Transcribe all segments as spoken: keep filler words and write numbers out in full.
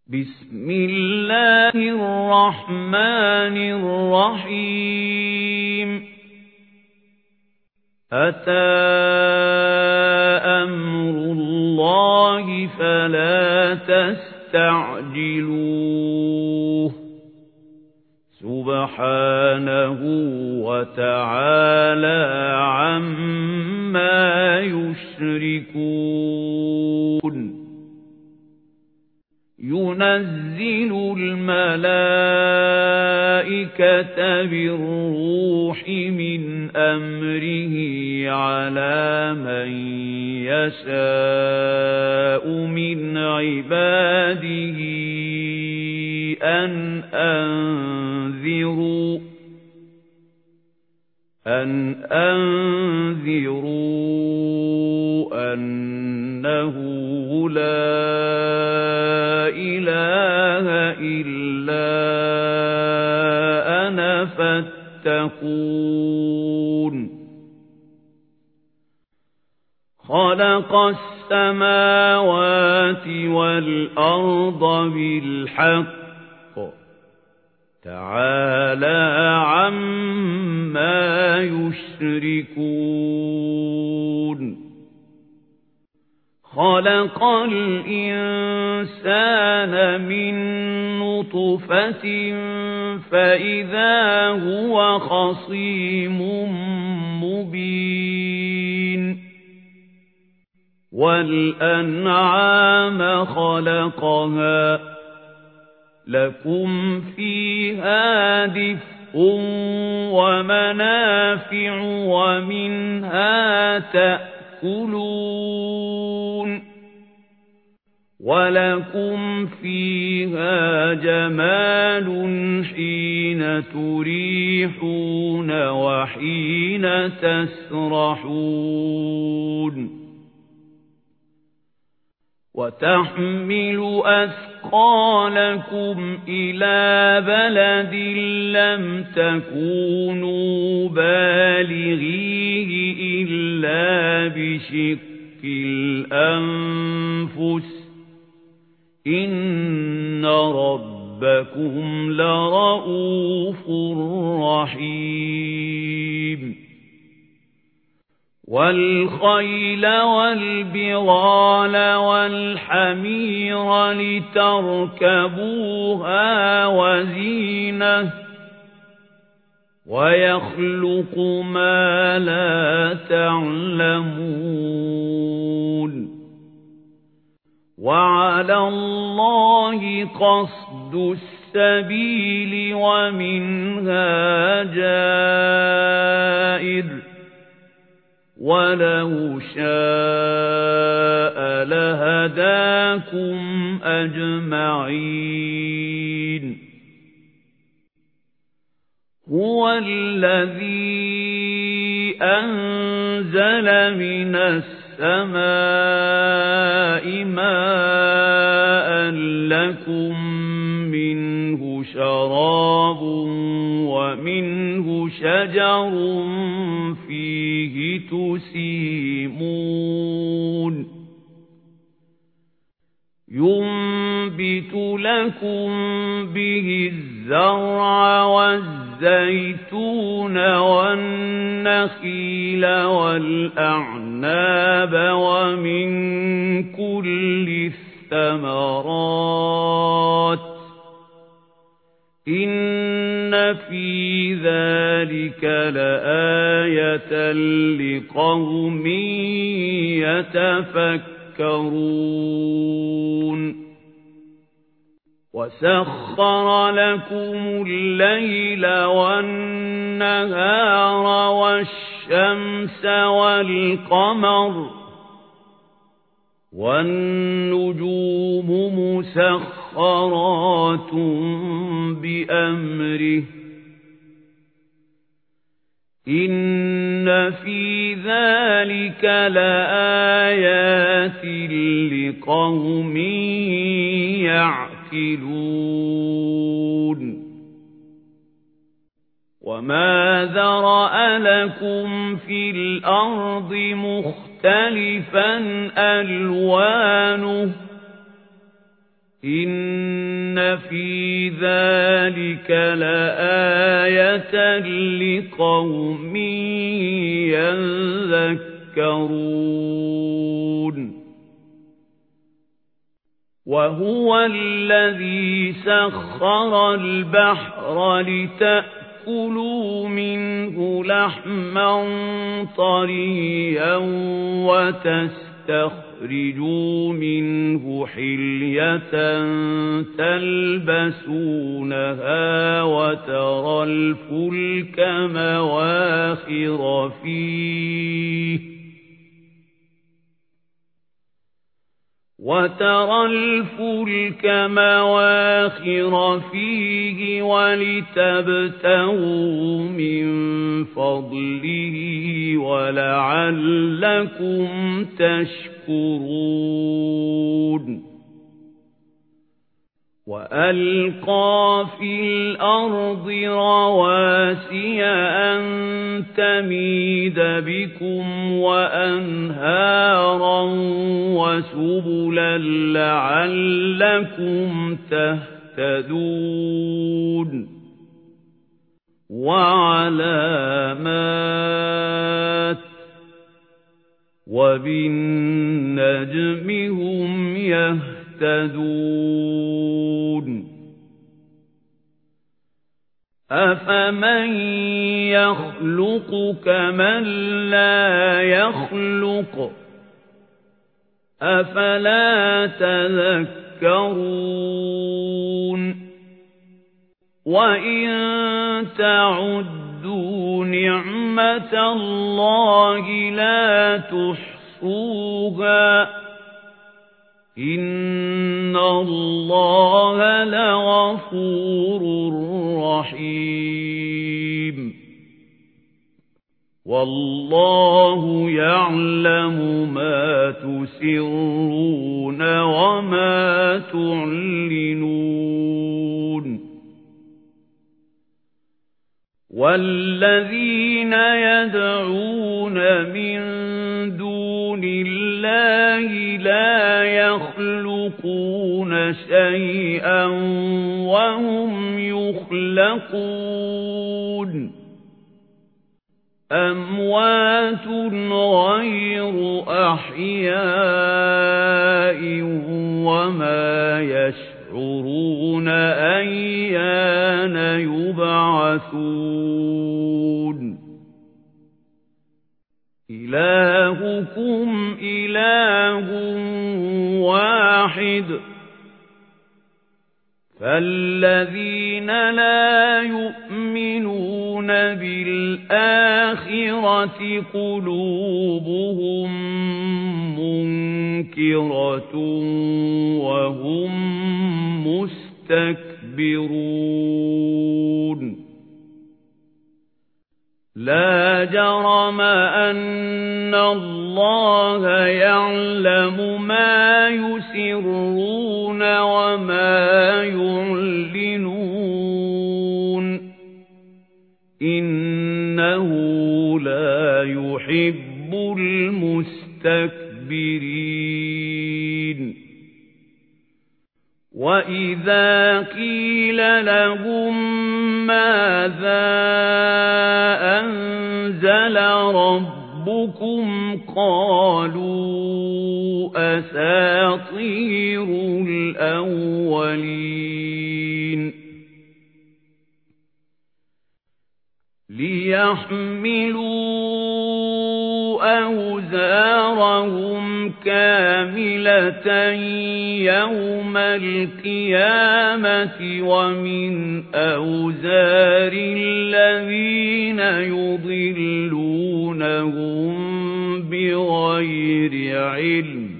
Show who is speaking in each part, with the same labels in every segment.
Speaker 1: بسم الله الرحمن الرحيم أتى أمر الله فلا تستعجلوه سبحانه وتعالى عما يشركون ينزل الملائكة بالروح من أمره على من يشاء من عباده أن أنذروا أن أنذروا أنه لا إله إلا أنا فاتقون خلق السماوات والأرض بالحق تعالى عما يشركون خلق الإنسان من نطفة فإذا هو خصيم مبين والأنعام خلقها لكم فيها دفء ومنافع ومنها تأكلون ولكم فيها جمال حين تريحون وحين تسرحون وتحمل أثقالكم إلى بلد لم تكونوا بالغيه إلا بشق الأنفس إن ربكم لرؤوف رحيم والخيل والبغال والحمير لتركبوها وزينة ويخلق ما لا تعلمون وعلى الله قصد السبيل ومنها جائر ولو شاء لهداكم أجمعين هو الذي أنزل من السماء ماء لكم منه شراب ومنه شجر فيه تسيمون ينبت لكم به الزرع والزيتون والنخيل والأعناب ومن كل الثمرات إن في ذلك لآية لقوم يتفكرون وسخر لكم الليل والنهار والشمس والقمر والنجوم مسخرات بأمره إن في ذلك لآيات لقوم يعقلون وما ذرأ لكم في الأرض مختلفا ألوانه إن إِنَّ فِي ذَلِكَ لَآيَةً لِقَوْمٍ يَذَّكَّرُونَ وَهُوَ الَّذِي سَخَّرَ الْبَحْرَ لِتَأْكُلُوا مِنْهُ لَحْمًا طَرِيًّا وَتَسْتَخْرِجُوا مِنْهُ حِلْيَةً تَلْبَسُونَهَا وَتَرَى الْفُلْكَ مَوَاخِرَ فِيهِ وَتَرَى الْفُلْكَ مَوَاخِرَ فِيهِ وَلِتَبْتَغُوا مِنْ فَضْلِهِ وَلَعَلَّكُمْ تَشْكُرُونَ وَأَلْقَى فِي الْأَرْضِ رَوَاسِيَ أَن تَمِيدَ بِكُمْ وَأَنْهَارًا وَسُبُلًا لَّعَلَّكُمْ تَهْتَدُونَ وَعَلَامَاتٍ وَبِالنَّجْمِ هُمْ يَهْتَدُونَ أَفَمَن يَخْلُقُ كَمَن لَّا يَخْلُقُ أَفَلَا تَذَكَّرُونَ وَإِن تَعُدُّوا نِعْمَةَ اللَّهِ لَا تُحْصُوهَا إِنَّ اللَّهَ لَغَفُورٌ رَّحِيمٌ وَاللَّهُ يَعْلَمُ مَا تُسِرُّونَ وَمَا تُعْلِنُونَ وَالَّذِينَ يَدْعُونَ مِن دُونِ اللَّهِ لَا يَخْلُقُونَ شَيْئًا وَهُمْ يُخْلَقُونَ أَمْوَاتٌ غَيْرُ أَحْيَاءٍ وَمَا يَشْعُرُونَ أَيَّانَ يُبْعَثُونَ إِلَٰهُكُمْ إِلَٰهٌ وَاحِدٌ فَالَّذِينَ لَا يُؤْمِنُونَ بِالْآخِرَةِ قُلُوبُهُم مُّنكِرَةٌ وَهُم مُّسْتَكْبِرُونَ لَا جَرَمَ أَنَّ اللَّهَ يَعْلَمُ مَا يُسِرُّونَ وَمَا يُعْلِنُونَ إِنَّهُ لَا يُحِبُّ الْمُسْتَكْبِرِينَ وَإِذَا قِيلَ لَهُم مَّاذَا أَنزَلَ رَبُّكُمْ قَالُوا أَسَاطِيرُ الْأَوَّلِينَ لِيَحْمِلُوا أَوْزَارَهُمْ كَامِلَةً يَوْمَ الْقِيَامَةِ وَمِنْ أَوْزَارِ الَّذِينَ يُضِلُّونَهُم بِغَيْرِ عِلْمٍ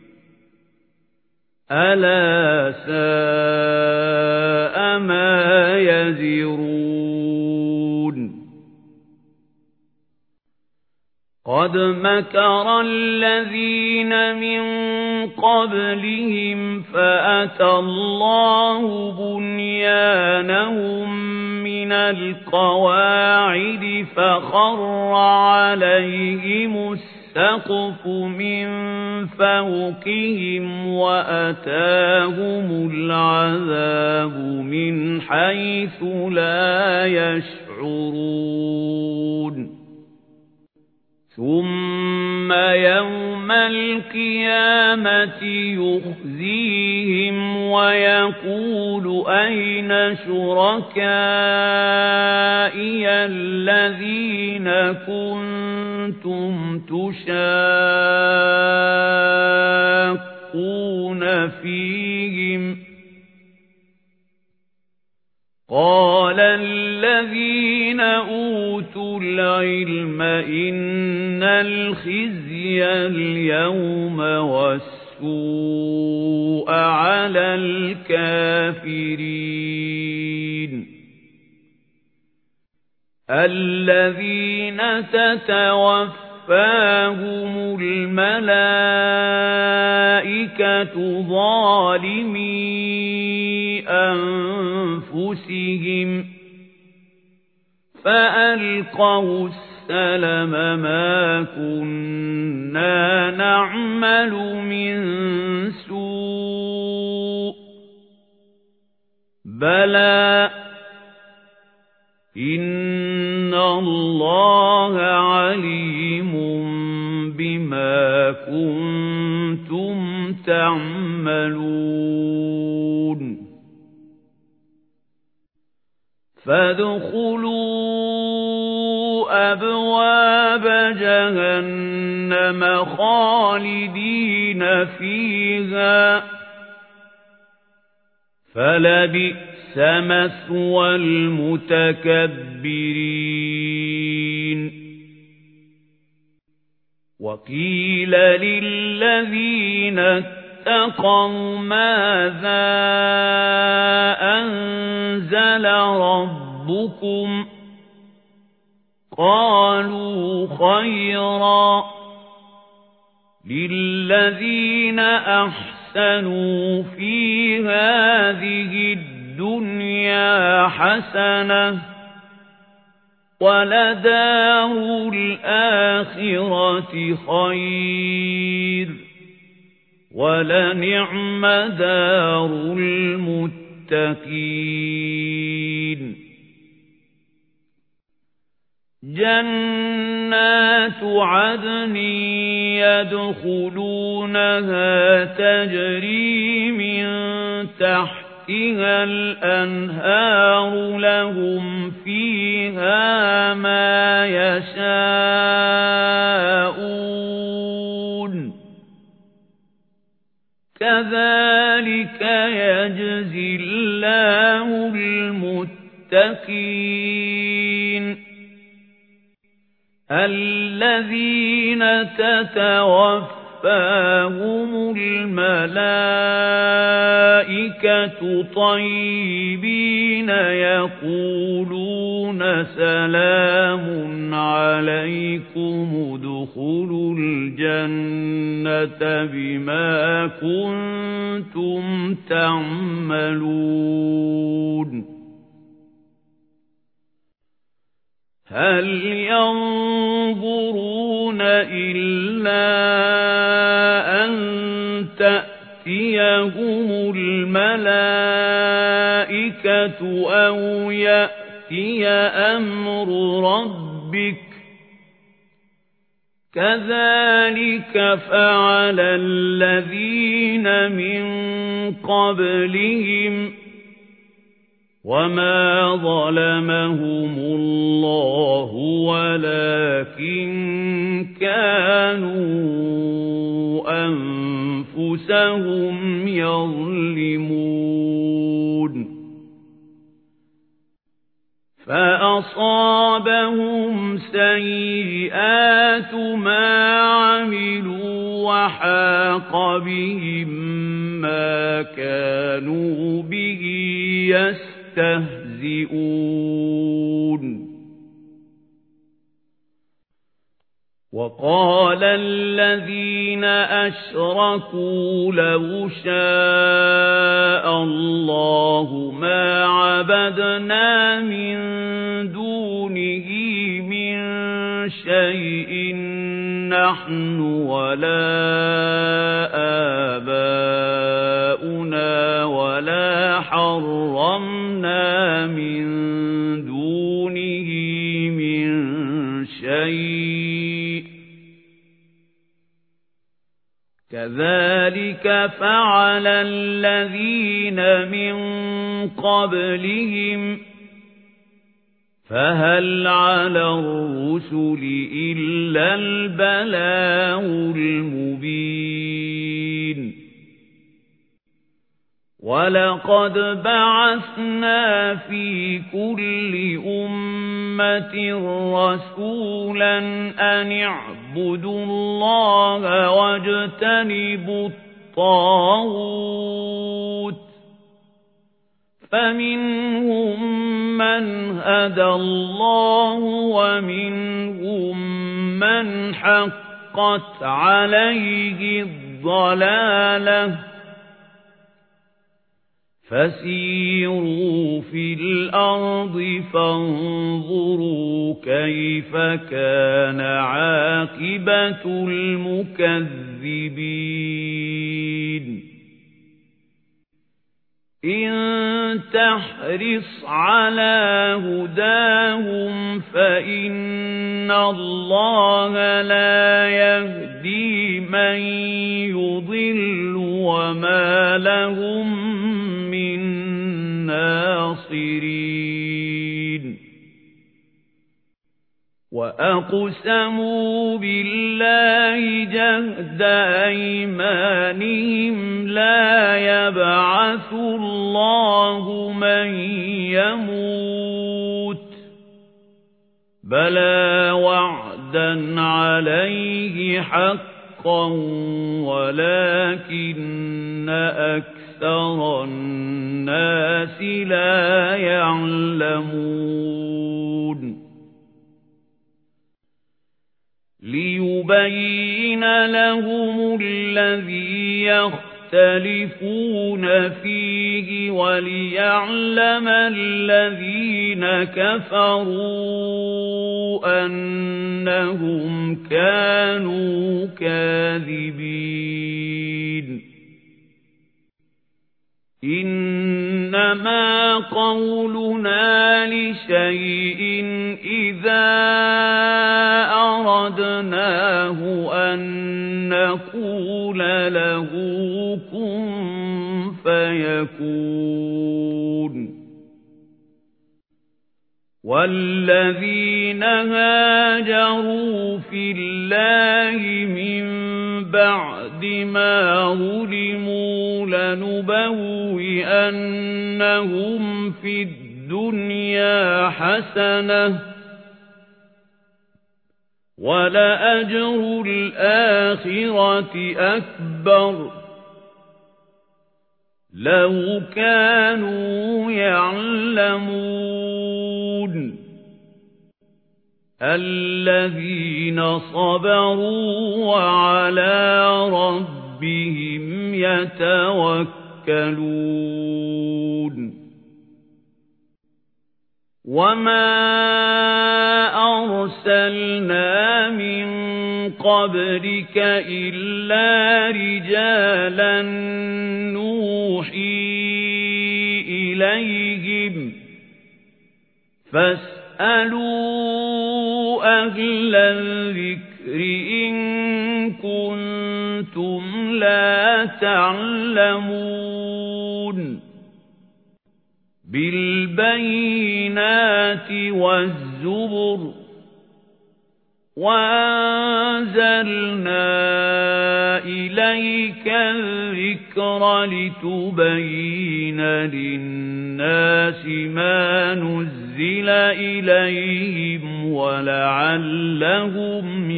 Speaker 1: أَلَا سَاءَ مَا يَزِرُونَ قَدْ مَكَرَ الَّذِينَ مِن قَبْلِهِمْ فَأَتَى اللَّهُ بُنْيَانَهُم مِّنَ الْقَوَاعِدِ فَخَرَّ عَلَيْهِمُ السَّقْفُ السقف من فوقهم وأتاهم العذاب من حيث لا يشعرون ثم يوم القيامة يخزيهم ويقول أين شركائي الذين كنتم تشاقون فيهم قال الذين أوتوا العلم إن الخزي اليوم والسوء على الكافرين الذين تتوفاهم الملائكة ظالمي أنفسهم فألقوا السلم ما كنا نعمل من سوء بلى إن الله عليم بما كنتم تعملون فادخلوا أبواب جهنم خالدين فيها فلبئس مثوى المتكبرين وقيل للذين اتقوا ماذا أنزل ربكم قالوا خيرا للذين أحسنوا في هذه الدنيا حسنة ولدار الآخرة خير ولنعم دار المتقين جنات عدن يدخلونها تجري من تحتها الأنهار لهم فيها ما يشاءون كذلك يجزي الله المتقين الذين تتوفاهم الملائكة طيبين يقولون سلام عليكم ادخلوا الجنة بما كنتم تعملون هل ينظرون إلا أن تأتيهم الملائكة أو يأتي أمر ربك كذلك فعل الذين من قبلهم وما ظلمهم الله ولكن كانوا أنفسهم يظلمون فأصابهم سيئات ما عملوا وحاق بهم ما كانوا به يستهزئون وقال الذين أشركوا لو شاء الله ما عبدنا من دونه من شيء نحن نحن ولا آباؤنا ولا حرمنا من دونه من شيء كذلك فعل الذين من قبلهم فهل على الرسل إلا البلاغ المبين ولقد بعثنا في كل أمة رسولا أن اعبدوا الله واجتنبوا الطاغوت فمنهم من هدى الله ومنهم من حقت عليه الضلالة فسيروا في الأرض فانظروا كيف كان عاقبة المكذبين إن تحرص على هداهم فإن الله لا يهدي من يضل وما لهم من ناصرين وأقسموا بالله جهد أيمانهم لا يبعث الله من يموت بلى وعدا عليه حقا ولكن أكثر الناس لا يعلمون ليبين لهم الذي يختلفون فيه وليعلم الذين كفروا أنهم كانوا كاذبين إنما قولنا لشيء إذا أردناه أن نقول له كن فيكون والذين هاجروا في الله من بعد ما ظلموا لنبوئنهم في الدنيا حسنة ولأجر الآخرة أكبر لو كانوا يعلمون الذين صبروا وعلى ربهم يتوكلون وما أرسلنا من قبلك إلا رجالا نوحي إليهم فاسألوا أهل الذكر إن كنتم لا تعلمون بالبينات والزبر وأنزلنا إليك الذكر لتبين للناس ما نزل إليهم ولعلهم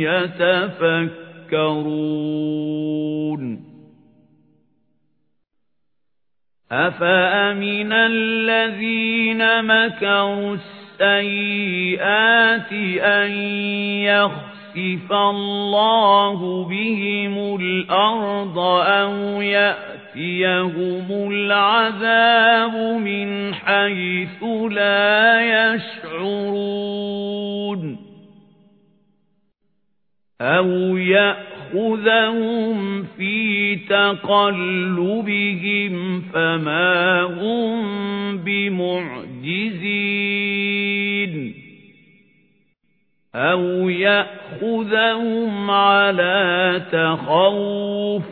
Speaker 1: يتفكرون أفأمن الذين مكروا السيئات أن يخسف الله بهم الأرض أو يأتيهم العذاب من حيث لا يشعرون أَوْ يَأْخُذَهُمْ فِي تَقَلُّبِهِمْ فَمَا هُمْ بِمُعْجِزِينَ أَوْ يَأْخُذَهُمْ عَلَى تَخَوُّفٍ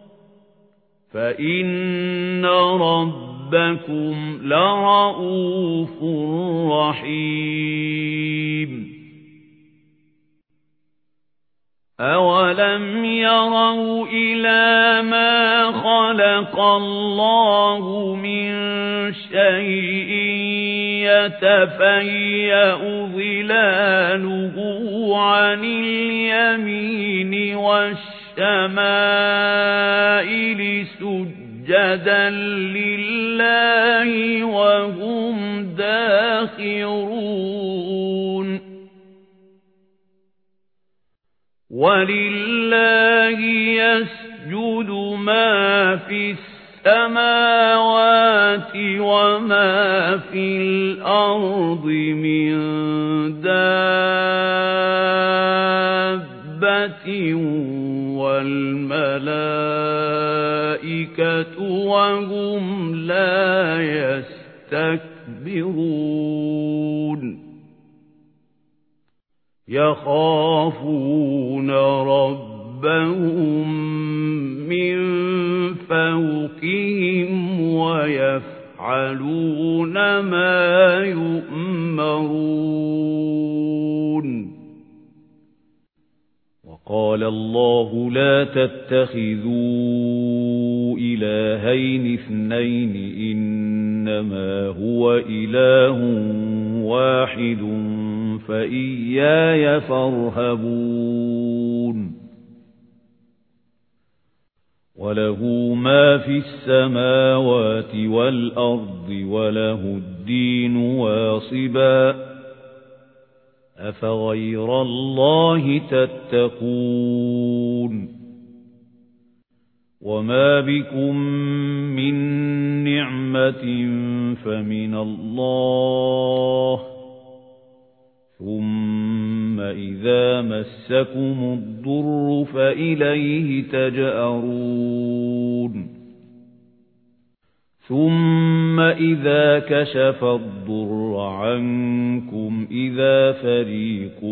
Speaker 1: فَإِنَّ رَبَّكُمْ لَرَءُوفٌ رَحِيمٌ أَوَلَمْ يَرَوْا إِلَى مَا خَلَقَ اللَّهُ مِنْ شَيْءٍ يَتَفَيَّأُ ظِلَالُهُ عَنِ الْيَمِينِ وَالشَّمَائِلِ سُجَّدًا لِلَّهِ وَهُمْ دَاخِرُونَ وَلِلَّهِ يَسْجُدُ مَا فِي السَّمَاوَاتِ وَمَا فِي الْأَرْضِ مِنْ دَابَّةٍ وَالْمَلَائِكَةُ وَهُمْ لَا يَسْتَكْبِرُونَ يَخَافُونَ رَبَّهُم مِّن فَوْقِهِمْ وَيَفْعَلُونَ مَا يُؤْمَرُونَ وَقَالَ اللَّهُ لَا تَتَّخِذُوا إِلَٰهَيْنِ اثْنَيْنِ إِنَّمَا هُوَ إِلَٰهٌ وَاحِدٌ فَإِيَّايَ فَارْهَبُونِ وَلَهُ مَا فِي السَّمَاوَاتِ وَالْأَرْضِ وَلَهُ الدِّينُ وَاصِبًا أَفَغَيْرَ اللَّهِ تَتَّقُونَ وَمَا بِكُم مِّن نِّعْمَةٍ فَمِنَ اللَّهِ ثُمَّ إِذَا مَسَّكُمُ الضُّرُّ فَإِلَيْهِ تَجْأَرُونَ ثُمَّ إِذَا كَشَفَ الضُّرَّ عَنكُمْ إِذَا فَرِيقٌ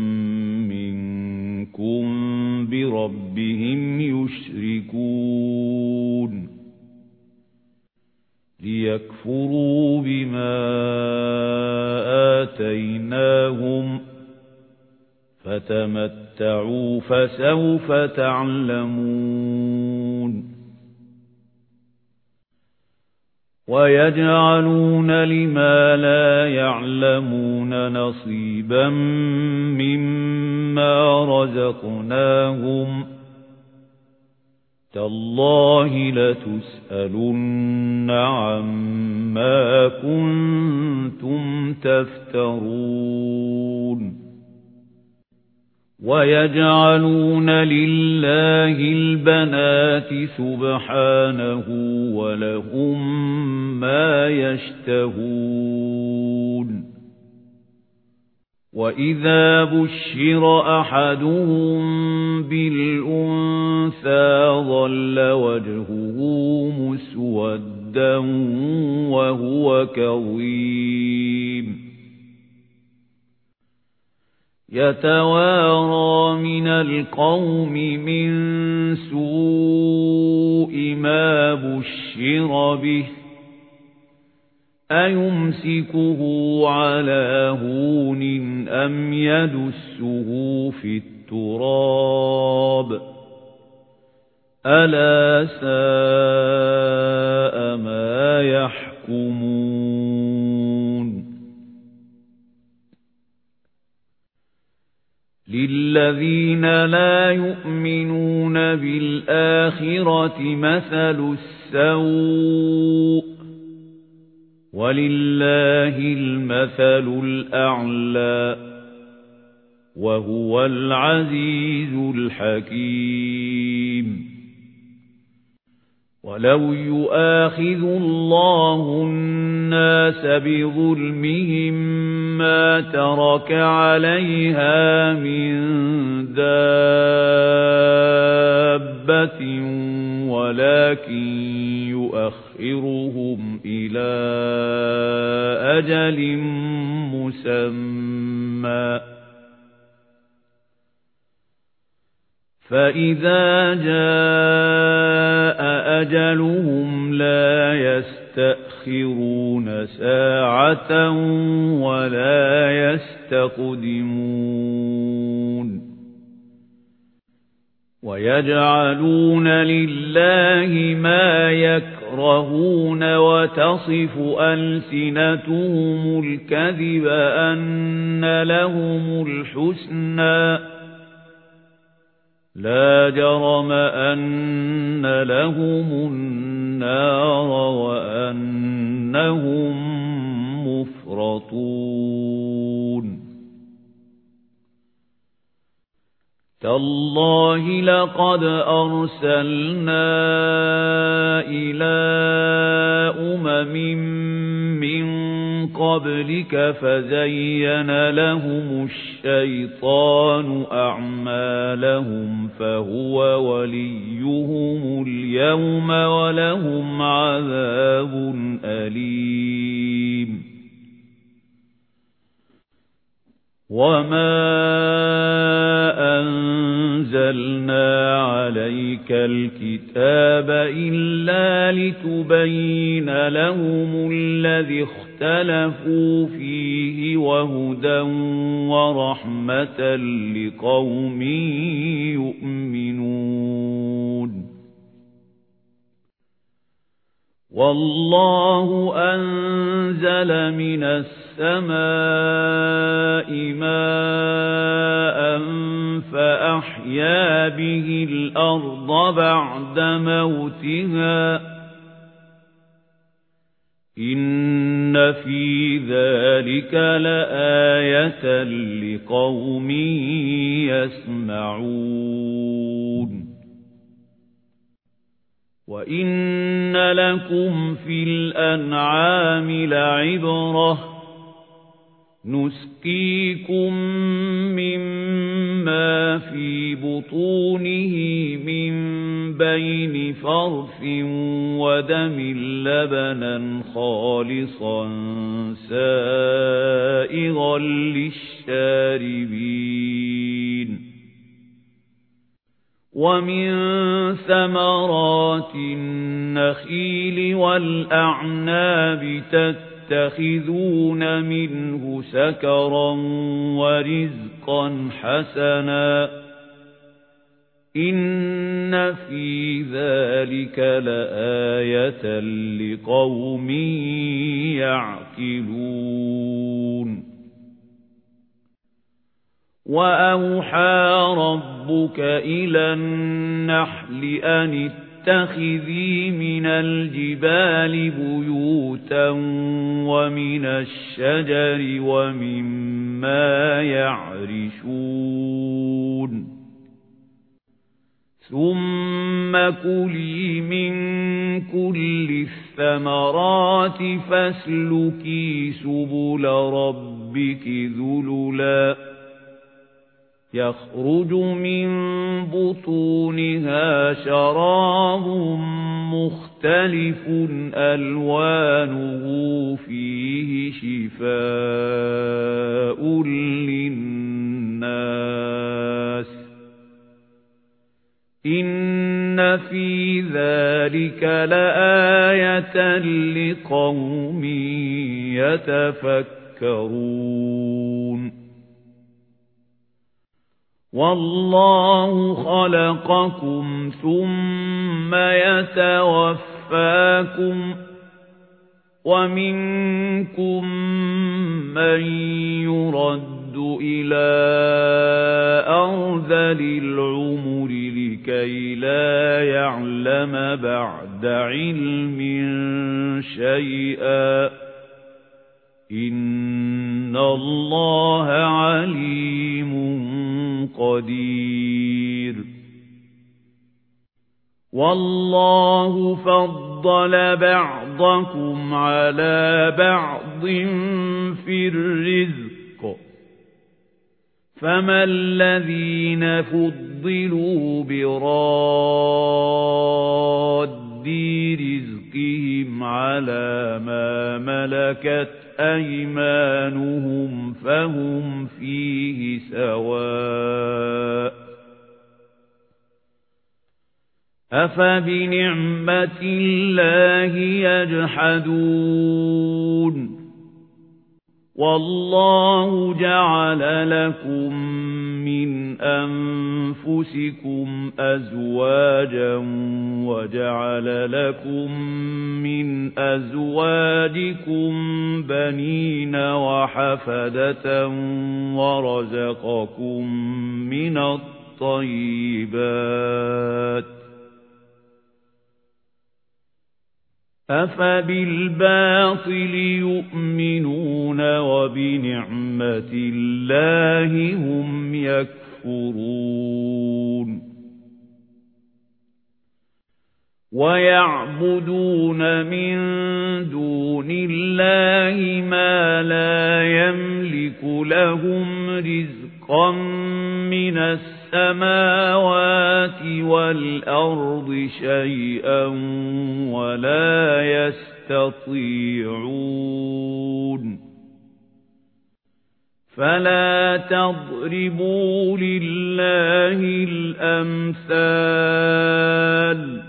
Speaker 1: مِّنكُم بِرَبِّهِمْ يُشْرِكُونَ لِيَكْفُرُوا بِمَا آتَيْنَاهُمْ فَتَمَتَّعُوا فَسَوْفَ تَعْلَمُونَ وَيَجْعَلُونَ لِمَا لَا يَعْلَمُونَ نَصِيبًا مِّمَّا رَزَقْنَاهُمْ تَاللَّهِ لَتُسْأَلُنَّ عَمَّا كُنتُمْ تَفْتَرُونَ وَيَجْعَلُونَ لِلَّهِ الْبَنَاتِ سُبْحَانَهُ وَلَهُم مَّا يَشْتَهُونَ وَإِذَا بُشِّرَ أَحَدُهُم بِالْأُنثَىٰ ظَلَّ وَجْهُهُ مُسْوَدًّا وَهُوَ كَظِيمٌ يَتَوَارَىٰ مِنَ الْقَوْمِ مِن سُوءِ مَا بُشِّرَ بِهِ أَيُمْسِكُهُ عَلَىٰ هُونٍ أَمْ يَدُسُّهُ فِي التُّرَابِ أَلَا سَاءَ مَا يَحْكُمُونَ لِلَّذِينَ لَا يُؤْمِنُونَ بِالْآخِرَةِ مَثَلُ السَّوْءِ وَلِلَّهِ الْمَثَلُ الْأَعْلَى وَهُوَ الْعَزِيزُ الْحَكِيمُ وَلَوْ يُؤَاخِذُ اللَّهُ النَّاسَ بِظُلْمِهِمْ مَا تَرَكَ عَلَيْهَا مِن دَابَّةٍ وَلَكِن يُؤَخِّرُهُمْ إِلَى أَجَلٍ مُّسَمًّى فَإِذَا جَاءَ أَجَلُهُمْ لَا يَسْتَأْخِرُونَ سَاعَةً وَلَا يَسْتَقْدِمُونَ وَيَجْعَلُونَ لِلَّهِ مَا يَكْرَهُونَ وَتَصِفُ أَلْسِنَتُهُمُ الْكَذِبَ أَنَّ لَهُمُ الْحُسْنَى لَا جَرَمَ أَنَّ لَهُمُ النَّارَ وَأَنَّهُمْ مُفْرَطُونَ تَاللَّهِ لَقَدْ أَرْسَلْنَا إِلَى أُمَمٍ مِّن قَبْلِكَ فَزَيَّنَ لَهُمُ الشَّيْطَانُ أَعْمَالَهُمْ فَهُوَ وَلِيُّهُمُ الْيَوْمَ وَلَهُمْ عَذَابٌ أَلِيمٌ وَمَا أَنزَلْنَا عَلَيْكَ الْكِتَابَ إِلَّا لِتُبَيِّنَ لَهُمُ الَّذِي اخْتَلَفُوا فِيهِ وَهُدًى وَرَحْمَةً لِقَوْمٍ يُؤْمِنُونَ وَاللَّهُ أَنزَلَ مِنَ السَّمَاءِ مَاءً فَأَحْيَا بِهِ الْأَرْضَ بَعْدَ مَوْتِهَا إِنَّ فِي ذَلِكَ لَآيَةً لِقَوْمٍ يَسْمَعُونَ وَإِنَّ لَكُمْ فِي الْأَنْعَامِ لَعِبْرَةً نُسْقِيكُم مِّمَّا فِي بُطُونِهِ مِن بَيْنِ فَرْثٍ وَدَمٍ لَّبَنًا خَالِصًا سَائِغًا لِّلشَّارِبِينَ وَمِن ثَمَرَاتِ النَّخِيلِ وَالْأَعْنَابِ تَتَّخِذُونَ مِنْهُ سَكَرًا وَرِزْقًا حَسَنًا إِنَّ فِي ذَلِكَ لَآيَةً لِقَوْمٍ يَعْقِلُونَ وَأَوْحَى رَبُّكَ إِلَى النَّحْلِ أَنِ اتَّخِذِي مِنَ الْجِبَالِ بُيُوتًا وَمِنَ الشَّجَرِ وَمِمَّا يَعْرِشُونَ ثُمَّ كُلِي مِن كُلِّ الثَّمَرَاتِ فَاسْلُكِي سُبُلَ رَبِّكِ ذُلُلًا يَخْرُجُ مِن بُطُونِهَا شَرَابٌ مُخْتَلِفٌ أَلْوَانُهُ فِيهِ شِفَاءٌ لِّلنَّاسِ إِنَّ فِي ذَلِكَ لَآيَةً لِقَوْمٍ يَتَفَكَّرُونَ وَاللَّهُ خَلَقَكُمْ ثُمَّ يَتَوَفَّاكُمْ وَمِنكُم مَّن يُرَدُّ إِلَى أَرْذَلِ الْعُمُرِ لِكَيْ لَا يَعْلَمَ بَعْدَ عِلْمٍ شَيْئًا إِنَّ اللَّهَ عَلِيمٌ قدير والله فضل بعض بَعْضَكُمْ عَلَى بَعْضٍ فِي الرِّزْقِ فَمَا الَّذِينَ فُضِّلُوا بِرَادِّ رِزْقِهِمْ عَلَى مَا مَلَكَتْ أَيْمَانُهُمْ فَهُمْ فِيهِ سَوَاءٌ أَفَبِنِعْمَةِ اللَّهِ يَجْحَدُونَ وَاللَّهُ جَعَلَ لَكُم مِّنْ أَنفُسِكُمْ أَزْوَاجًا وَجَعَلَ لَكُم مِّنْ أَزْوَاجِكُم بَنِينَ وَحَفَدَةً وَرَزَقَكُم مِّنَ الطَّيِّبَاتِ أَفَبِالْبَاطِلِ يُؤْمِنُونَ وَبِنِعْمَةِ اللَّهِ هُمْ يَكْفُرُونَ وَيَعْبُدُونَ مِن دُونِ اللَّهِ مَا لَا يَمْلِكُ لَهُمْ رِزْقًا مِّنَ السَّمَاوَاتِ وَالْأَرْضِ شَيْئًا وَلَا يَسْتَطِيعُونَ فَلَا تَضْرِبُوا لِلَّهِ الْأَمْثَالَ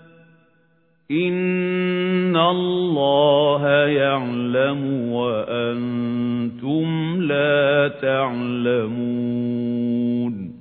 Speaker 1: إِنَّ اللَّهَ يَعْلَمُ وَأَنْتُمْ لَا تَعْلَمُونَ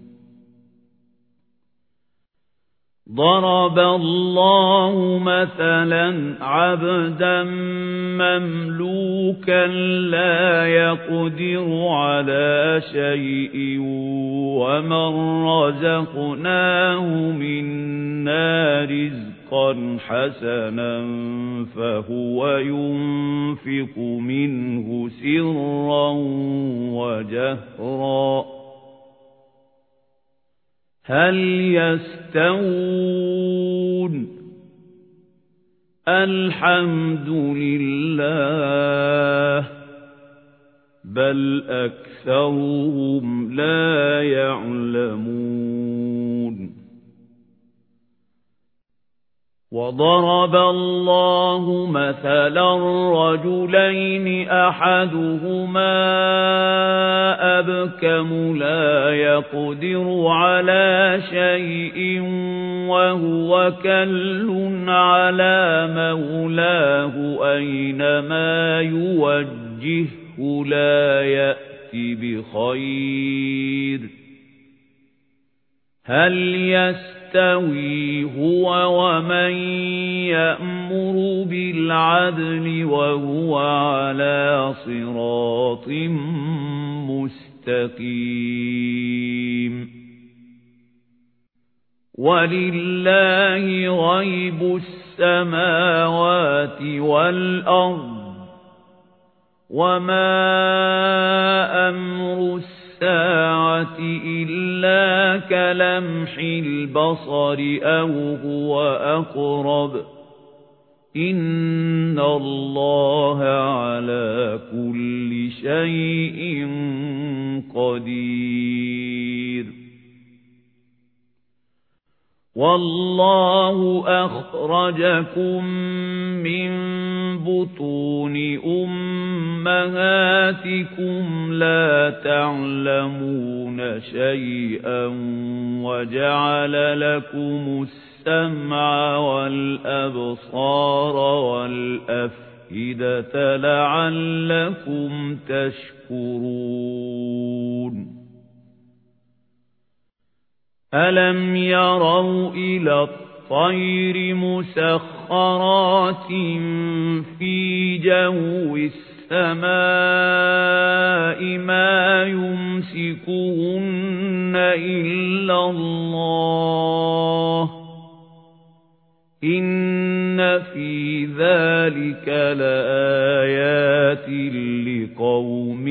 Speaker 1: ضَرَبَ اللَّهُ مَثَلًا عَبْدًا مَّمْلُوكًا لَّا يَقْدِرُ عَلَىٰ شَيْءٍ وَمَن رَّزَقْنَاهُ مِنَّا رِزْقًا حَسَنًا فَهُوَ يُنفِقُ مِنْهُ سِرًّا وَجَهْرًا هَلْ يَسْتَوُونَ الْحَمْدُ لِلَّهِ بَلْ أَكْثَرُهُمْ لَا يَعْلَمُونَ وَضَرَبَ اللَّهُ مَثَلًا رَّجُلَيْنِ أَحَدُهُمَا أَبْكَمُ لَا يَقْدِرُ عَلَىٰ شَيْءٍ وَهُوَ كَلٌّ عَلَىٰ مَوْلَاهُ أَيْنَمَا يُوَجِّههُّ لَا يَأْتِ بِخَيْرٍ هَلْ يَسْتَوِي هُوَ وَمَن يَأْمُرُ بِالْعَدْلِ وَهُوَ عَلَى صِرَاطٍ مُسْتَقِيمٍ وَلِلَّهِ غَيْبُ السَّمَاوَاتِ وَالْأَرْضِ وَمَا أَمْرُ السَّاعَةِ إِلَّا كَلَمْحِ الْبَصَرِ أَوْ هُوَ أَقْرَبُ إِنَّ اللَّهَ عَلَى كُلِّ شَيْءٍ قَدِيرٌ وَاللَّهُ أَخْرَجَكُم مِّن بُطُونِ أُمَّهَاتِكُمْ لَا تَعْلَمُونَ شَيْئًا وَجَعَلَ لَكُمُ السَّمْعَ وَالْأَبْصَارَ وَالْأَفْئِدَةَ لَعَلَّكُمْ تَشْكُرُونَ أَلَمْ يَرَوْا إِلَى الطَّيْرِ مُسَخَّرَاتٍ فِي جَوِّ السَّمَاءِ مَا يُمْسِكُهُنَّ إِلَّا اللَّهُ إِنَّ فِي ذَلِكَ لَآيَاتٍ لِقَوْمٍ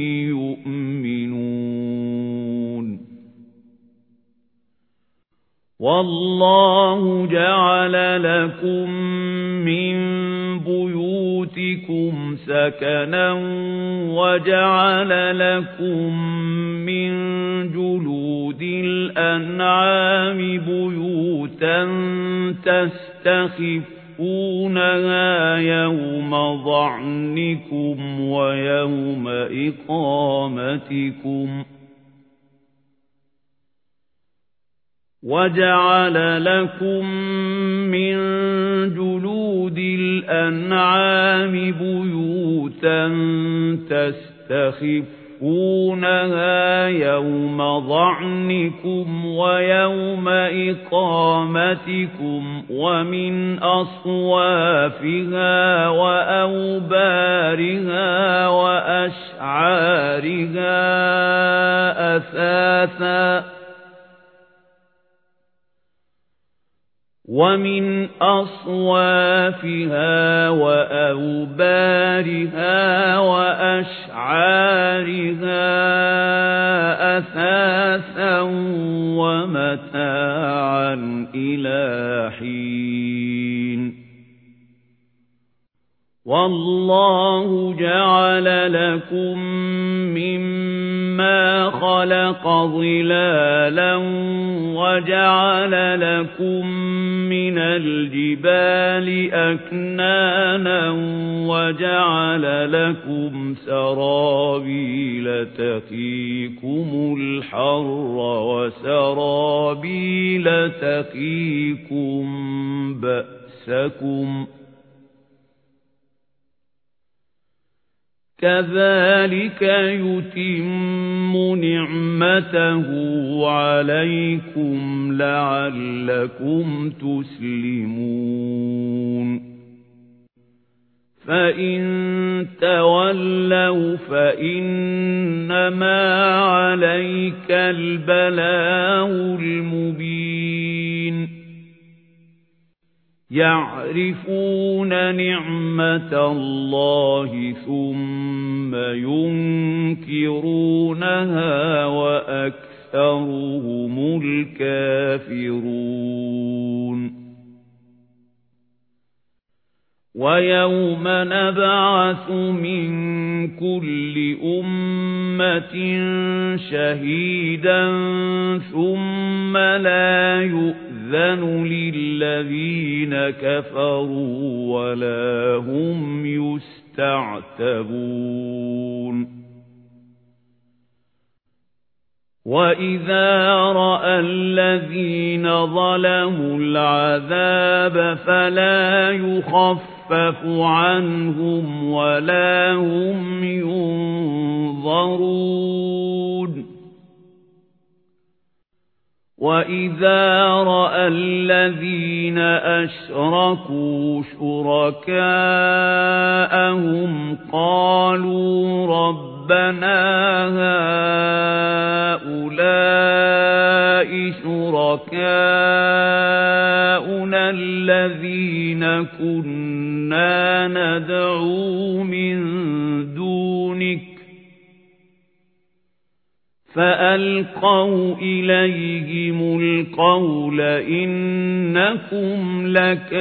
Speaker 1: يُؤْمِنُونَ وَاللَّهُ جَعَلَ لَكُم مِّن بُيُوتِكُمْ سَكَنًا وَجَعَلَ لَكُم مِّن جُلُودِ الْأَنْعَامِ بُيُوتًا تَسْتَخِفُّونَهَا يَوْمَ ظَعْنِكُمْ وَيَوْمَ إِقَامَتِكُمْ وَجَعَلَ لَكُم مِّن جُلُودِ الْأَنْعَامِ بُيُوتًا تَسْتَخِفُّونَهَا يَوْمَ ظَعْنِكُمْ وَيَوْمَ إِقَامَتِكُمْ وَمِنْ أَصْوَافِهَا وَأَوْبَارِهَا وَأَشْعَارِهَا أَثَاثًا وَمِنْ أَصْوَافِهَا وَأَوْبَارِهَا وَأَشْعَارِهَا أَثَاثًا وَمَتَاعًا إِلَى حِينٍ وَاللَّهُ جَعَلَ لَكُم مِّمَّا خَلَقَ ظِلَالًا وَجَعَلَ لَكُم مِّنَ الْجِبَالِ أَكْنَانًا وَجَعَلَ لَكُمْ سَرَابِيلَ تَقِيكُمُ الْحَرَّ وَسَرَابِيلَ تَقِيكُم بَأْسَكُمْ كَذَلِكَ يُتِمُّ نِعْمَتَهُ عَلَيْكُمْ لَعَلَّكُمْ تُسْلِمُونَ فَإِن تَوَلَّوْا فَإِنَّمَا عَلَيْكَ الْبَلَاغُ الْمُبِينُ يَعْرِفُونَ نِعْمَةَ اللَّهِ ثُمَّ يُنكِرُونَهَا وَأَكْثَرُهُمُ الْكَافِرُونَ وَيَوْمَ نَبْعَثُ مِنْ كُلِّ أُمَّةٍ شَهِيدًا ثُمَّ لَا يُؤْذَنُ لِلَّذِينَ كَفَرُوا وَلَا هُمْ يُسْتَعْتَبُونَ وَإِذَا رَأَى الَّذِينَ ظَلَمُوا الْعَذَابَ فَلَا يُخَفَّفُ عَنْهُمْ وَلَا هُمْ يُنظَرُونَ وَإِذَا رَأَى الَّذِينَ أَشْرَكُوا شُرَكَاءَهُمْ قَالُوا رَبَّنَا هَؤُلَاءِ شُرَكَاؤُنَا الَّذِينَ كُنَّا نَدْعُو مِن دُونِكَ فَأَلْقَوْا إِلَيْهِمُ الْقَوْلَ إِنَّكُمْ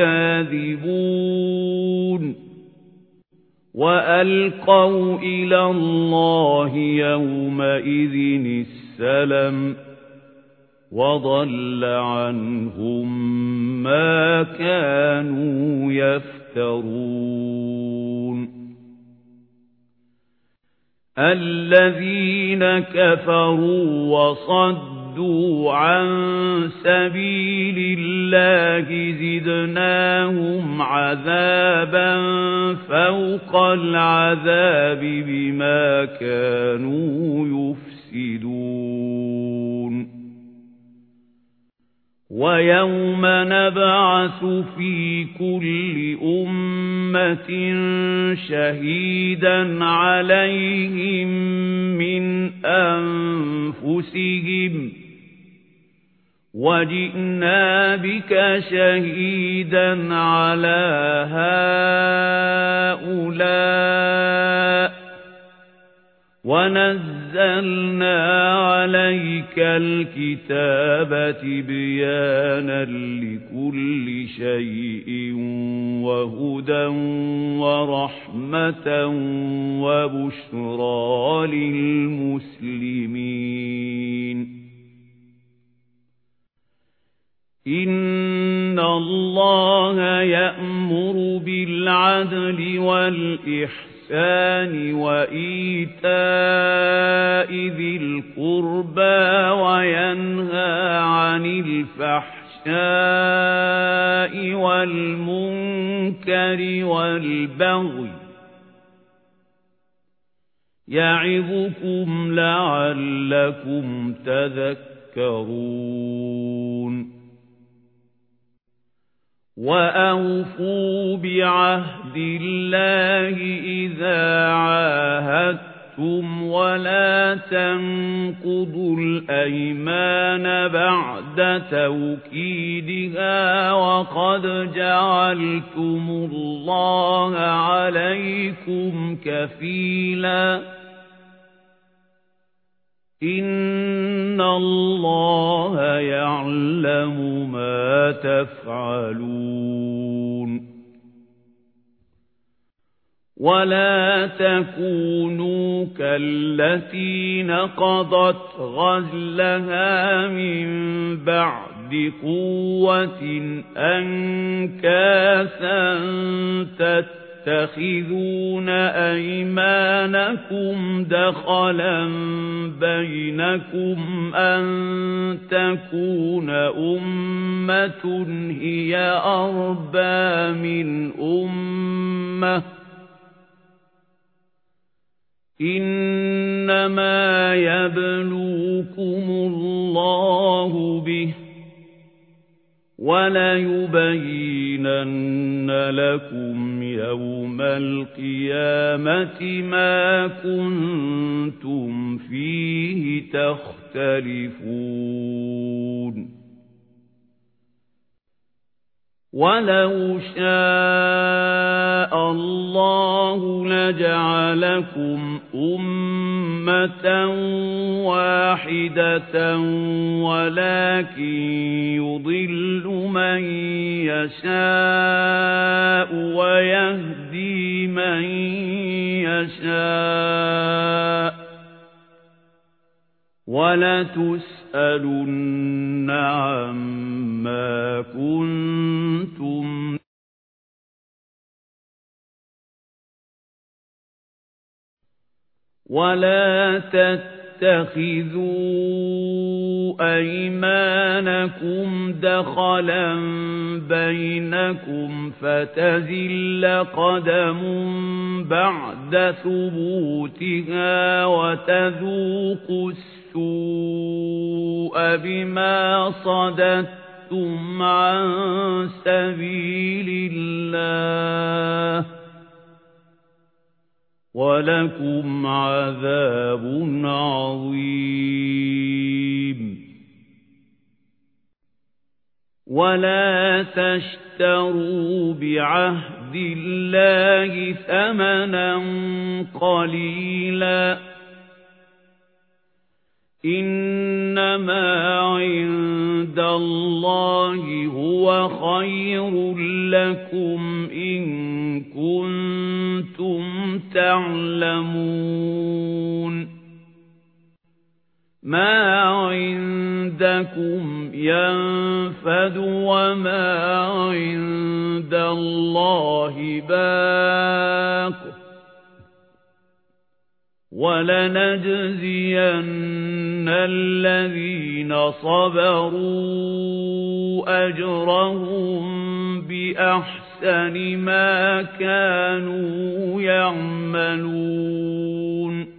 Speaker 1: لَكَاذِبُونَ وَأَلْقَوْا إِلَى اللَّهِ يَوْمَئِذٍ السَّلَمَ وَضَلَّ عَنْهُمْ مَا كَانُوا يَفْتَرُونَ الَّذِينَ كَفَرُوا وَصَدُّوا عَن سَبِيلِ اللَّهِ زِدْنَاهُمْ عَذَابًا فَوْقَ الْعَذَابِ بِمَا كَانُوا يُفْسِدُونَ وَيَوْمَ نَبْعَثُ فِي كُلِّ أُمَّةٍ شَهِيدًا عَلَيْهِمْ مِنْ أَنفُسِهِمْ وَجِئْنَا بِكَ شَهِيدًا عَلَى هَؤُلَاءِ وَنَزَّلْنَا عَلَيْكَ الْكِتَابَ تِبْيَانًا لِكُلِّ شَيْءٍ وَهُدًى وَرَحْمَةً وَبُشْرَى لِلْمُسْلِمِينَ إِنَّ اللَّهَ يَأْمُرُ بِالْعَدْلِ وَالْإِحْسَانِ وَإِيتَاءِ ذِي الْقُرْبَى وَيَنْهَى عَنِ الْفَحْشَاءِ وَالْمُنكَرِ وَالْبَغْيِ يَعِظُكُمْ لَعَلَّكُمْ تَذَكَّرُونَ وَأَوْفُوا بِعَهْدِ اللَّهِ إِذَا عَاهَدتُّمْ وَلَا تَنقُضُوا الْأَيْمَانَ بَعْدَ تَوْكِيدِهَا وَقَدْ جَعَلْتُمُ اللَّهَ عَلَيْكُمْ كَفِيلًا إِنَّ اللَّهَ يَعْلَمُ مَا تَفْعَلُونَ وَلَا تَكُونُوا كَالَّتِي نَقَضَتْ غَزْلَهَا مِنْ بَعْدِ قُوَّةٍ أَنْكَاثًا تَتَّخِذُونَ أَيْمَانَكُمْ دَخَلًا بَيْنَكُمْ أَنْ تَكُونَ أُمَّةٌ هِيَ أَرْبَى مِنْ أُمَّةٍ إِنَّمَا يَبْلُوكُمُ اللَّهُ بِهِ وَلَيُبَيِّنَنَّ لَكُمْ يَوْمَ الْقِيَامَةِ مَا كُنتُمْ فِيهِ تَخْتَلِفُونَ وَلَوْ شَاءَ اللَّهُ لَجَعَلَكُمْ أُمَّةً وَاحِدَةً وَلَكِن يُضِلُّ مَن يَشَاءُ وَيَهْدِي مَن يَشَاءُ وَلَتُسْأَلُنَّ عَمَّا كُنتُمْ وَلَا تَتَّخِذُوا أَيْمَانَكُمْ دَخَلًا بَيْنَكُمْ فَتَزِلَّ قَدَمٌ بَعْدَ ثُبُوتِهَا وَتَذُوقُوا السُّوءَ بِمَا صَدَدتُّمْ عَن سَبِيلِ اللَّهِ وَلَكُمْ عَذَابٌ عَظِيمٌ وَلَا تَشْتَرُوا بِعَهْدِ اللَّهِ ثَمَنًا قَلِيلًا إِنَّمَا عِندَ اللَّهِ هُوَ خَيْرٌ لَكُمْ إِن كُنتُمْ تَعْلَمُونَ مَا عِندَكُمْ يَنفَدُ وَمَا عِندَ اللَّهِ بَاقٍ وَلَنَجْزِيَنَّ الَّذِينَ صَبَرُوا أَجْرَهُم بِأَحْسَنِ مَا كَانُوا يَعْمَلُونَ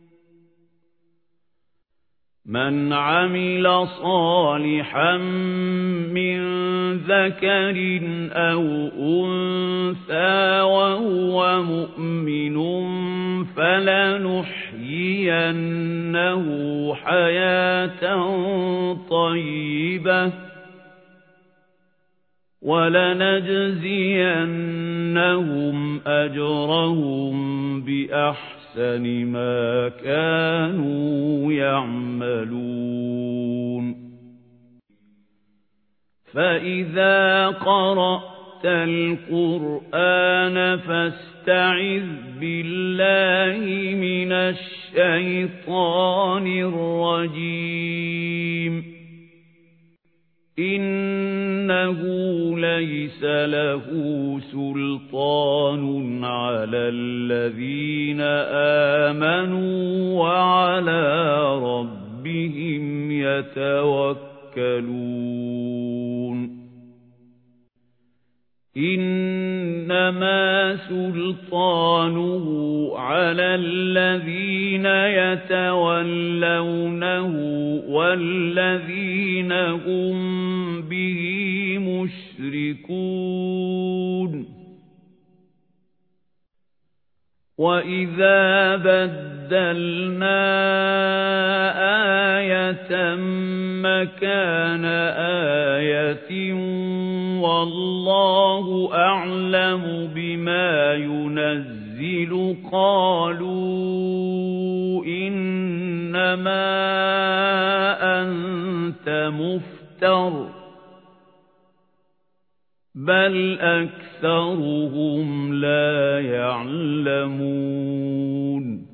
Speaker 1: مَنْ عَمِلَ صَالِحًا مِنْ ذَكَرٍ أَوْ أُنْثَى وَهُوَ مُؤْمِنٌ فَلَنُحْيِيَنَّهُ حَيَاةً طَيِّبَةً وَلَنَجْزِيَنَّهُمْ أَجْرَهُم بِأَحْسَنِ مَا كَانُوا يَعْمَلُونَ فَإِذَا قَرَأْتَ الْقُرْآنَ فَاسْتَعِذْ بِاللَّهِ مِنَ الشَّيْطَانِ الرَّجِيمِ إِنَّهُ لَيْسَ لَهُ سُلْطَانٌ عَلَى الَّذِينَ آمَنُوا وَعَلَى رَبِّهِمْ يَتَوَكَّلُونَ إِنَّمَا سُلْطَانُهُ عَلَى الَّذِينَ يَتَوَلَّوْنَهُ وَالَّذِينَ هُمْ بِهِ مُشْرِكُونَ وَإِذَا بَدَّلْنَا آيَةً مَكَانَ آيَةٍ وَاللَّهُ أَعْلَمُ بِمَا يُنَزِّلُ قَالُوا إِنَّمَا أَنْتَ مُفْتَرٍ بَلْ أَكْثَرُهُمْ لَا يَعْلَمُونَ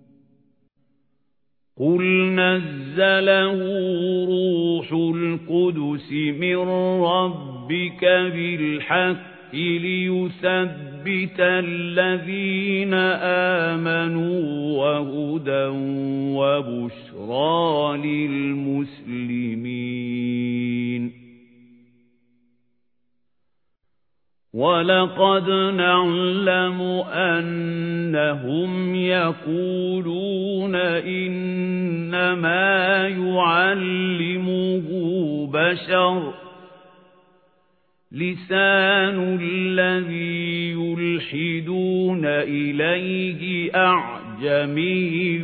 Speaker 1: قُلْ نَزَّلَهُ رُوحُ الْقُدُسِ مِنْ رَبِّكَ بِالْحَقِّ لِيُثَبِّتَ الَّذِينَ آمَنُوا وَهُدًى وَبُشْرَى لِلْمُسْلِمِينَ وَلَقَدْ نَعْلَمُ أَنَّهُمْ يَقُولُونَ إِنَّمَا يُعَلِّمُهُ بَشَرٌ لِسَانُ الَّذِي يُلْحِدُونَ إِلَيْهِ أَعْجَمِيٌّ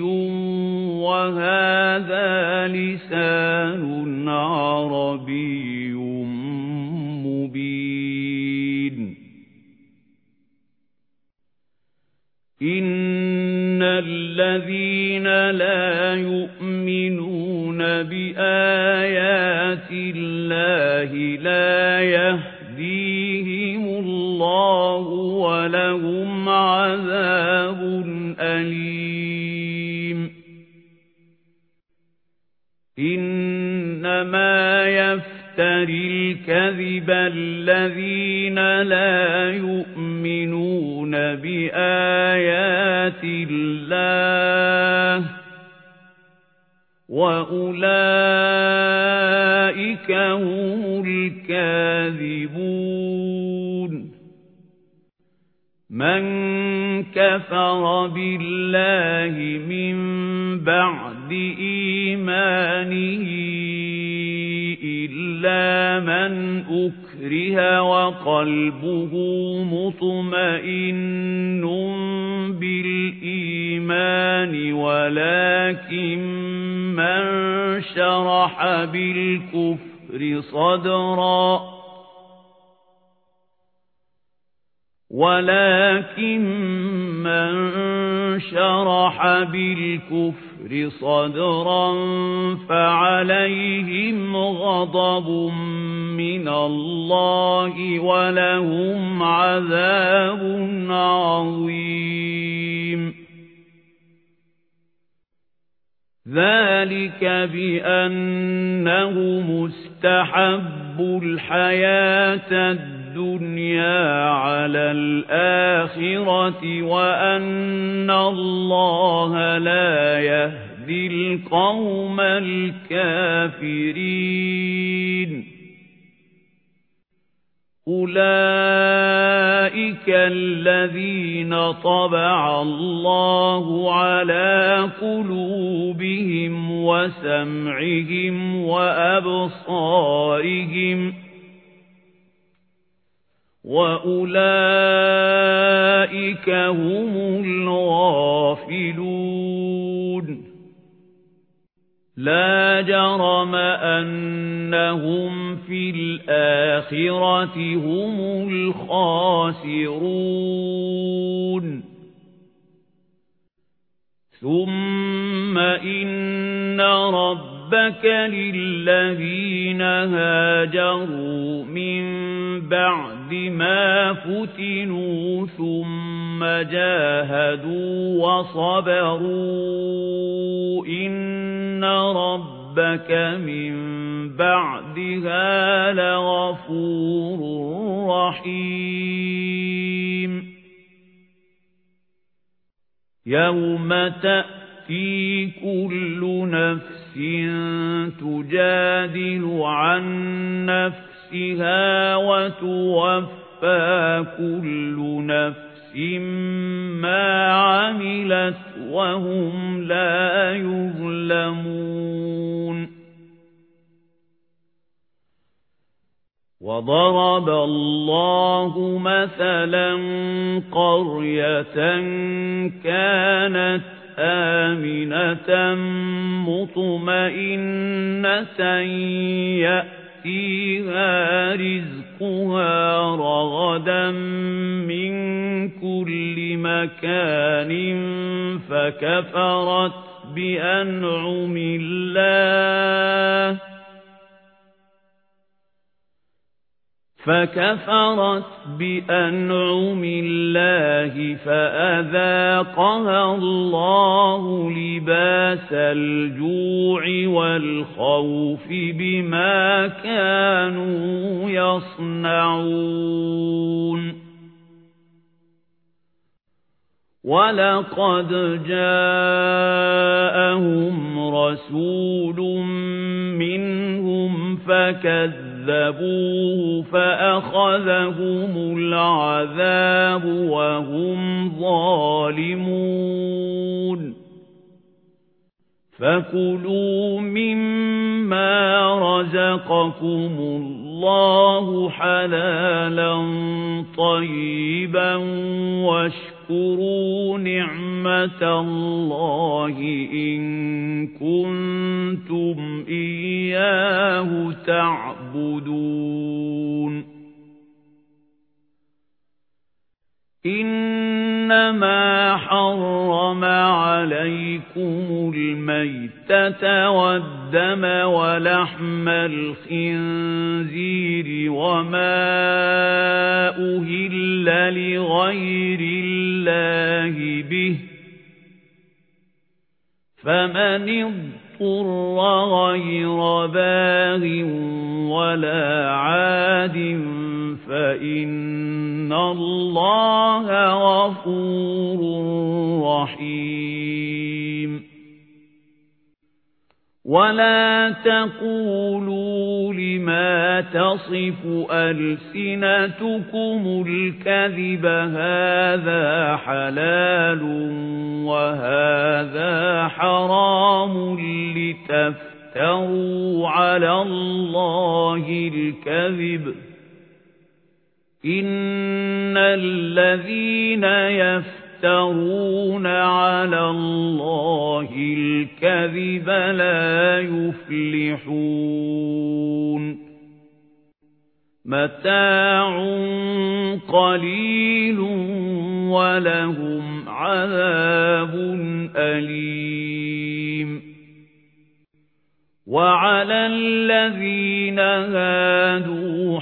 Speaker 1: وَهَذَا لِسَانٌ عَرَبِيٌّ مُبِينٌ إِنَّ الَّذِينَ لَا يُؤْمِنُونَ بِآيَاتِ اللَّهِ لَا يَهْدِيهِمُ اللَّهُ وَلَهُمْ عَذَابٌ أَلِيمٌ إِنَّمَا يَفْتَرِي الْكَذِبَ الَّذِينَ لَا يُؤْمِنُونَ بِآيَاتِ اللَّهِ وَأُولَئِكَ هُمُ الْكَاذِبُونَ مَنْ كَفَرَ بِاللَّهِ مِنْ بَعْدِ إِيمَانِهِ إِلَّا مَنْ أُكْرِهَ وَقَلْبُهُ مُطْمَئِنٌّ بِالْإِيمَانِ وَلَكِنْ مَنْ شَرَحَ بِالْكُفْرِ صَدْرًا ولكن من شرح بالكفر صدرا فعليهم غضب من الله ولهم عذاب عظيم ذلك بأنه مستحب الحياة الدنيا على الآخرة وأن الله لا يهدي القوم الكافرين أولئك الذين طبع الله على قلوبهم وسمعهم وأبصارهم وأولئك هم الغافلون لا جرم أنهم في الآخرة هم الخاسرون ثم إن ربك للذين هاجروا من بعد ما فتنوا ثم جاهدوا وصبروا إن ربك من بعدها لغفور رحيم يوم تأتي كل نفس تجادل عن نفسها وتوفى كل نفس ما عملت وهم لا يظلمون وضرب الله مثلا قرية كانت آمنة مطمئنة يأتيها رزقها رغدا من كل مكان فكفرت بأنعم الله فكفرت بأنعم الله فأذاقها الله لباس الجوع والخوف بما كانوا يصنعون ولقد جاءهم رسول منهم فكذبوا كذبوه فأخذهم العذاب وهم ظالمون فكلوا مما رزقكم الله حلالا طيبا واشكروا نعمة الله إن كنتم إياه تعبدون إنما حرم عليكم الميتة والدم ولحم الخنزير وما أهل لغير الله به فمن اضطر غير باغ ولا عاد فإن الله غفور رحيم ولا تقولوا لما تصف ألسنتكم الكذب هذا حلال وهذا حرام لتفتروا على الله الكذب إن الذين يفترون على الله الكذب لا يفلحون متاع قليل ولهم عذاب أليم وعلى الذين هادوا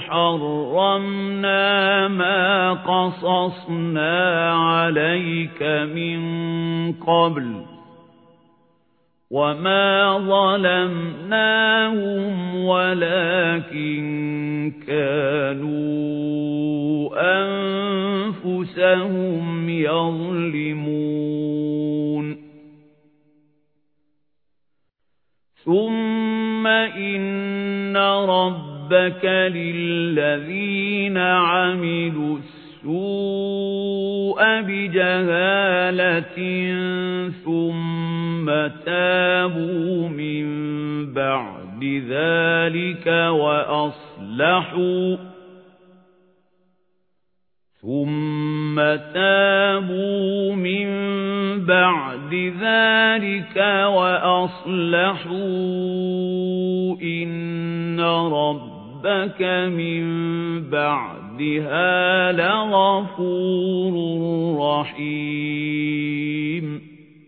Speaker 1: حرمنا ما قصصنا عليك من قبل وما ظلمناهم ولكن كانوا أنفسهم يظلمون ثم إن ربك للذين عملوا السوء بجهالة ثم تابوا من بعد ذلك وأصلحوا ثم تابوا من بَعْدِ ذَلِكَ وَأَصْلَحُوا إِنَّ رَبَّكَ مِن بَعْدِهَا لَغَفُورٌ رَّحِيمٌ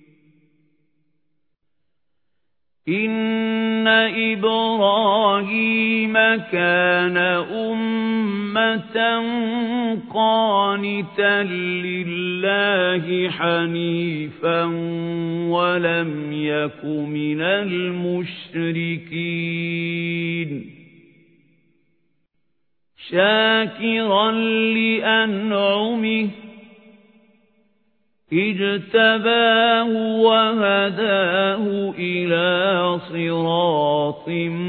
Speaker 1: إِنَّ إِبْرَاهِيمَ كَانَ أُمَّةً قَانِتًا لِّلَّهِ حَنِيفًا وَلَمْ يَكُ مِنَ الْمُشْرِكِينَ شَاكِرًا لِّأَنْعُمِهِ اجْتَبَاهُ وَهَدَاهُ إِلَى صِرَاطٍ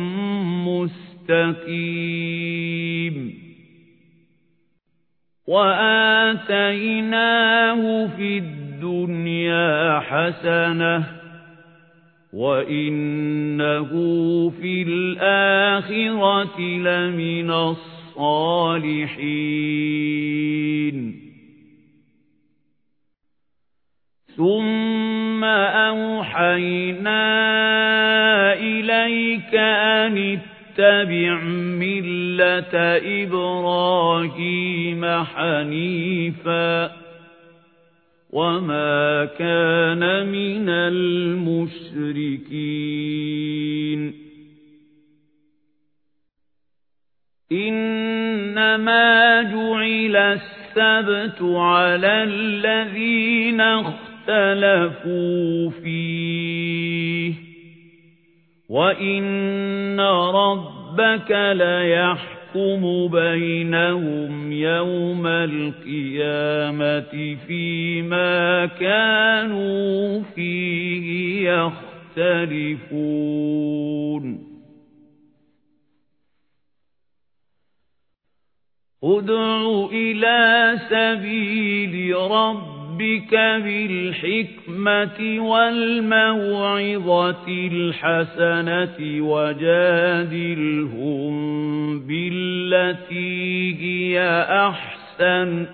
Speaker 1: مُسْتَقِيمٍ وَآتَيْنَاهُ فِي الدُّنْيَا حَسَنَةً وَإِنَّهُ فِي الْآخِرَةِ لَمِنَ الصَّالِحِينَ ثُمَّ أَوْحَيْنَا إِلَيْكَ أَنِ اتَّبِعْ مِلَّةَ إِبْرَاهِيمَ حَنِيفًا وَمَا كَانَ مِنَ الْمُشْرِكِينَ إِنَّمَا جُعِلَ السَّبْتُ عَلَى الَّذِينَ اخْتَلَفُوا فِيهِ وَإِنَّ رَبَّكَ لَيَحْكُمُ بَيْنَهُمْ يَوْمَ الْقِيَامَةِ فِيمَا كَانُوا فِيهِ يَخْتَلِفُونَ ادْعُ إِلَى سَبِيلِ رَبِّكَ بِالْحِكْمَةِ وَالْمَوْعِظَةِ الْحَسَنَةِ وَجَادِلْهُم بِالَّتِي هِيَ أَحْسَنُ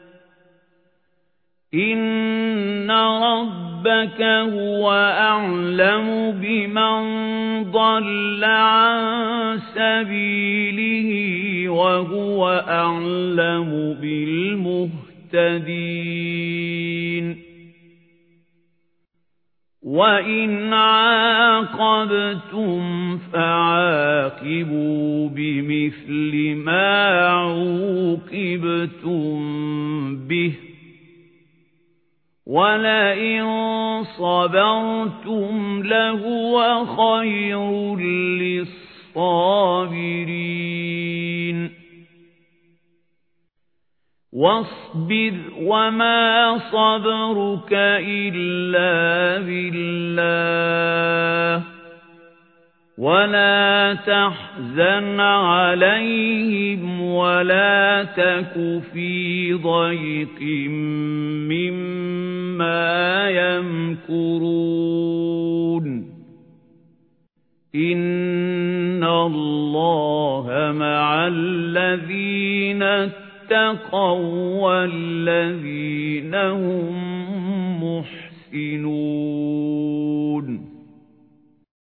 Speaker 1: إِنَّ رَبَّكَ هُوَ أَعْلَمُ بِمَنْ ضَلَّ عَن سَبِيلِهِ وَهُوَ أَعْلَمُ بِالْمُهْتَدِينَ وَإِنْ عَاقَبْتُمْ فَعَاقِبُوا بِمِثْلِ مَا عُوقِبْتُمْ بِهِ وَلَئِن صَبَرْتُمْ لَهُوَ خَيْرٌ لِّلصَّابِرِينَ وَاصْبِرْ وَمَا صَبْرُكَ إِلَّا بِاللَّهِ وَلَا تَحْزَنْ عَلَيْهِمْ وَلَا تَكُ فِي ضَيْقٍ مِّمَّا يَمْكُرُونَ إِنَّ اللَّهَ مَعَ الَّذِينَ اتَّقَوْا وَالَّذِينَ هُم مُّحْسِنُونَ